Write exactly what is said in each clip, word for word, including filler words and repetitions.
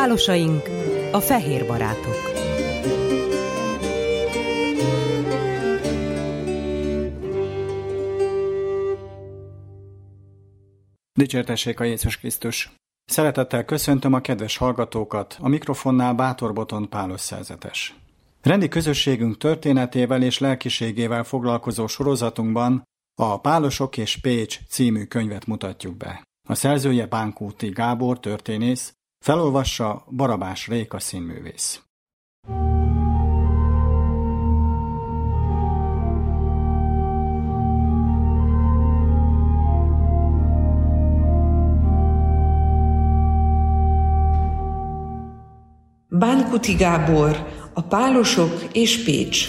Pálosaink, a fehér barátok. Dicsértessék a Jézus Krisztus! Szeretettel köszöntöm a kedves hallgatókat, a mikrofonnál Bátor Botond Pálos szerzetes. Rendi közösségünk történetével és lelkiségével foglalkozó sorozatunkban a Pálosok és Pécs című könyvet mutatjuk be. A szerzője Bánkúti Gábor történész, felolvassa Barabás Réka színművész. Bánkúti Gábor, a Pálosok és Pécs.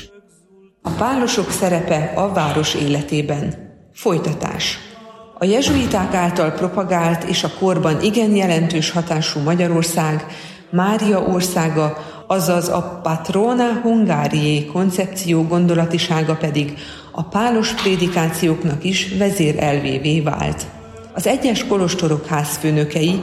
A pálosok szerepe a város életében. Folytatás. A jezsuiták által propagált és a korban igen jelentős hatású Magyarország, Mária országa, azaz a Patrona Hungariae koncepció gondolatisága pedig a pálos prédikációknak is vezérelvévé vált. Az egyes kolostorok házfőnökei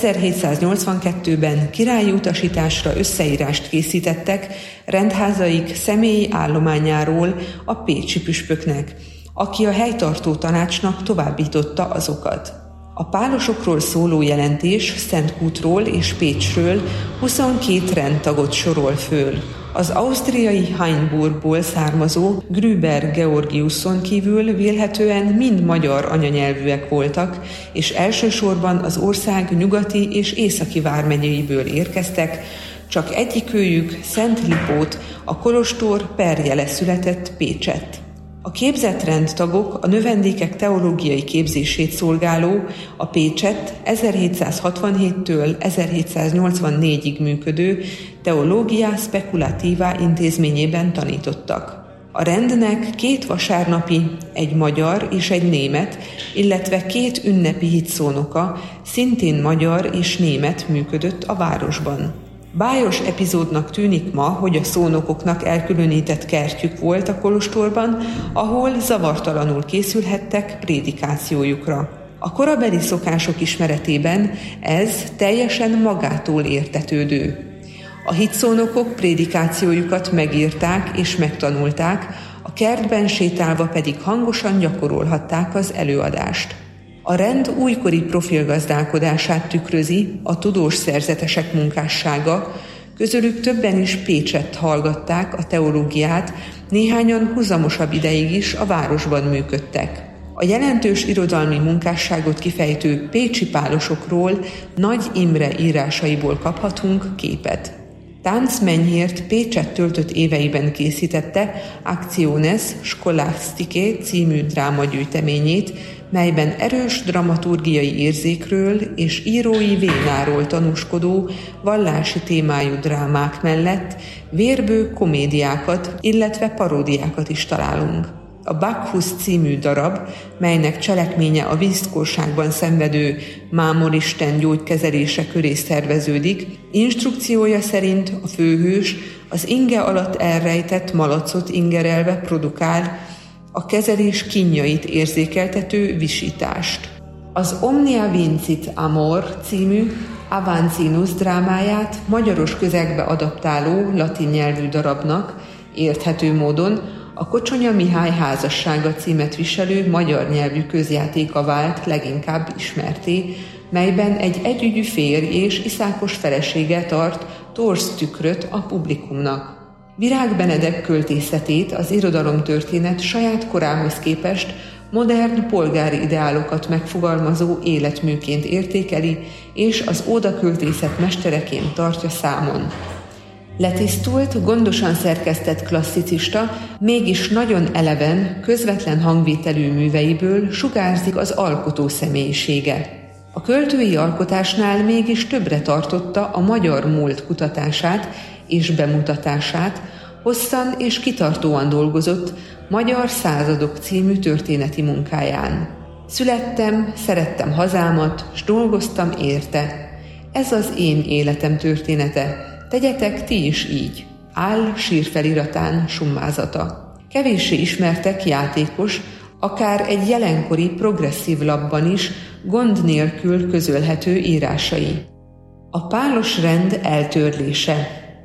ezerhétszáznyolcvankettőben királyi utasításra összeírást készítettek rendházaik személyi állományáról a pécsi püspöknek, aki a helytartó tanácsnak továbbította azokat. A pálosokról szóló jelentés Szentkútról és Pécsről huszonkét rendtagot sorol föl. Az ausztriai Hainburgból származó Grüber Georgiuson kívül vélhetően mind magyar anyanyelvűek voltak, és elsősorban az ország nyugati és északi vármegyeiből érkeztek, csak egyikőjük, Szent Lipót, a kolostor perjele született Pécsett. A képzett rendtagok a növendékek teológiai képzését szolgáló, a Pécsett ezerhétszázhatvanhéttől ezerhétszáznyolcvannégyig működő Theologia Speculativa intézményében tanítottak. A rendnek két vasárnapi, egy magyar és egy német, illetve két ünnepi hitszónoka, szintén magyar és német működött a városban. Bájos epizódnak tűnik ma, hogy a szónokoknak elkülönített kertjük volt a kolostorban, ahol zavartalanul készülhettek prédikációjukra. A korabeli szokások ismeretében ez teljesen magától értetődő. A hitszónokok prédikációjukat megírták és megtanulták, a kertben sétálva pedig hangosan gyakorolhatták az előadást. A rend újkori profilgazdálkodását tükrözi a tudós szerzetesek munkássága, közülük többen is Pécsett hallgatták a teológiát, néhányan huzamosabb ideig is a városban működtek. A jelentős irodalmi munkásságot kifejtő pécsi pálosokról Nagy Imre írásaiból kaphatunk képet. Tánc Menyhért Pécsett töltött éveiben készítette Actiones Scholasticae című drámagyűjteményét, melyben erős dramaturgiai érzékről és írói vénáról tanúskodó vallási témájú drámák mellett vérbő komédiákat, illetve paródiákat is találunk. A Bacchus című darab, melynek cselekménye a vízkorságban szenvedő mámoristen gyógykezelése köré szerveződik, instrukciója szerint a főhős az inge alatt elrejtett malacot ingerelve produkál a kezelés kínjait érzékeltető visítást. Az Omnia Vincit Amor című Avanzinus drámáját magyaros közegbe adaptáló latin nyelvű darabnak érthető módon a Kocsonya Mihály házassága címet viselő magyar nyelvű közjátéka vált leginkább ismerté, melyben egy együgyű férj és iszákos felesége tart torz tükröt a publikumnak. Virág Benedek költészetét az irodalomtörténet saját korához képest modern polgári ideálokat megfogalmazó életműként értékeli, és az ódaköltészet mestereként tartja számon. Letisztult, gondosan szerkesztett klasszicista, mégis nagyon eleven, közvetlen hangvételű műveiből sugárzik az alkotó személyisége. A költői alkotásnál mégis többre tartotta a magyar múlt kutatását és bemutatását, hosszan és kitartóan dolgozott Magyar századok című történeti munkáján. Születtem, szerettem hazámat, s dolgoztam érte. Ez az én életem története. Tegyetek ti is így. Áll sírfeliratán summázata. Kevéssé ismertek játékos, akár egy jelenkori progresszív lapban is gond nélkül közölhető írásai. A pálos rend eltörlése.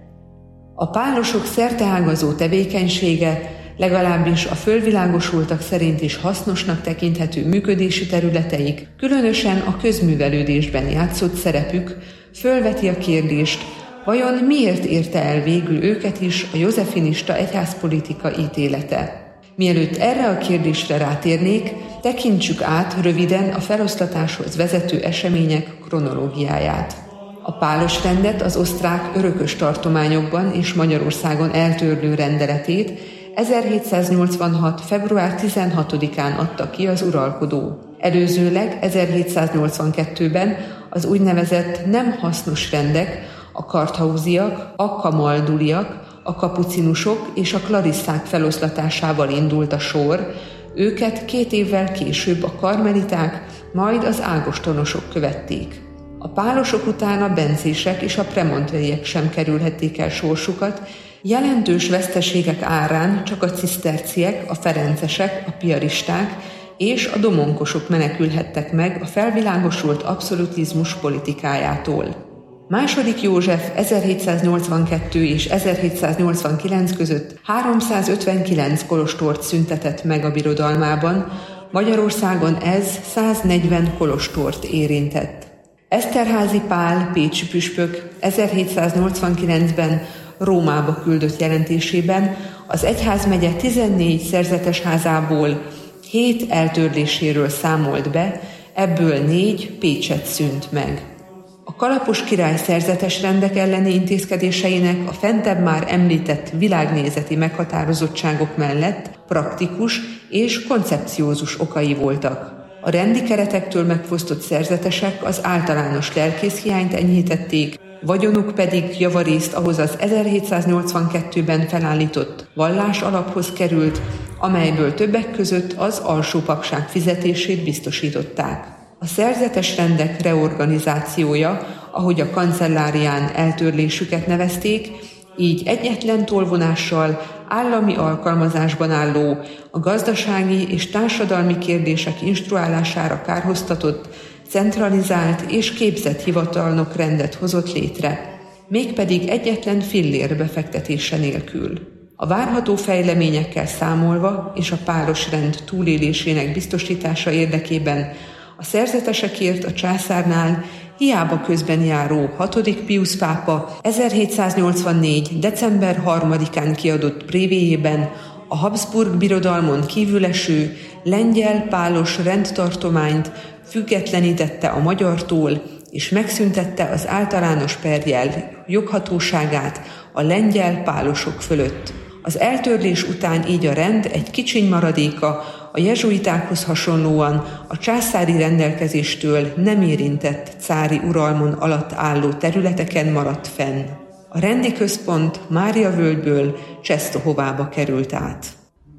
A pálosok szerteágazó tevékenysége, legalábbis a fölvilágosultak szerint is hasznosnak tekinthető működési területeik, különösen a közművelődésben játszott szerepük, fölveti a kérdést, vajon miért érte el végül őket is a jozefinista egyházpolitika ítélete. Mielőtt erre a kérdésre rátérnék, tekintsük át röviden a feloszlatáshoz vezető események kronológiáját. A pálos rendet az osztrák örökös tartományokban és Magyarországon eltörlő rendeletét ezerhétszáznyolcvanhat. február tizenhatodikán adta ki az uralkodó. Előzőleg ezerhétszáznyolcvankettőben az úgynevezett nem hasznos rendek, a karthauziak, a kamalduliak, a kapucinusok és a klarisszák feloszlatásával indult a sor, őket két évvel később a karmeliták, majd az ágostonosok követték. A pálosok után a bencések és a premontriek sem kerülhették el sorsukat, jelentős veszteségek árán csak a ciszterciek, a ferencesek, a piaristák és a domonkosok menekülhettek meg a felvilágosult abszolutizmus politikájától. Második József ezerhétszáznyolcvankettő és ezerhétszáznyolcvankilenc között háromszázötvenkilenc kolostort szüntetett meg a birodalmában, Magyarországon ez száznegyven kolostort érintett. Eszterházy Pál pécsi püspök ezerhétszáznyolcvankilencben Rómába küldött jelentésében az egyházmegye tizennégy szerzetesházából hét eltörléséről számolt be, ebből négy Pécset szűnt meg. A Kalapos király szerzetes rendek elleni intézkedéseinek a fentebb már említett világnézeti meghatározottságok mellett praktikus és koncepciózus okai voltak. A rendi keretektől megfosztott szerzetesek az általános lelkészhiányt enyhítették, vagyonuk pedig javarészt ahhoz az ezerhétszáznyolcvankettőben felállított vallás alaphoz került, amelyből többek között az alsó papság fizetését biztosították. A szerzetes rendek reorganizációja, ahogy a kancellárián eltörlésüket nevezték, így egyetlen tolvonással állami alkalmazásban álló, a gazdasági és társadalmi kérdések instruálására kárhoztatott, centralizált és képzett hivatalnok rendet hozott létre, mégpedig egyetlen fillér befektetése nélkül. A várható fejleményekkel számolva és a pálos rend túlélésének biztosítása érdekében a szerzetesekért a császárnál hiába közben járó hatodik Piusz pápa ezerhétszáznyolcvannégy. december harmadikán kiadott brévéjében a Habsburg birodalmon kívüleső lengyel pálos rendtartományt függetlenítette a magyartól, és megszüntette az általános perjel joghatóságát a lengyel pálosok fölött. Az eltörlés után így a rend egy kicsiny maradéka a jezsuitákhoz hasonlóan a császári rendelkezéstől nem érintett cári uralmon alatt álló területeken maradt fenn. A rendi központ Máriavölgyből Czestochovába került át.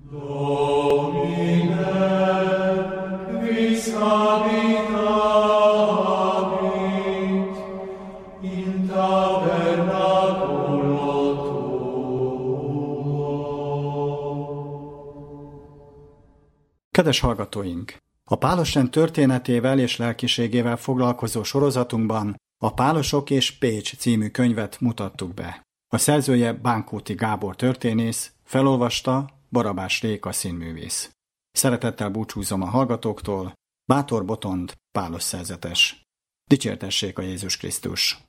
Kedves hallgatóink! A pálosrend történetével és lelkiségével foglalkozó sorozatunkban a Pálosok és Pécs című könyvet mutattuk be. A szerzője Bánkóti Gábor történész, felolvasta Barabás Réka színművész. Szeretettel búcsúzom a hallgatóktól, Bátor Botond pálos szerzetes. Dicsértessék a Jézus Krisztus!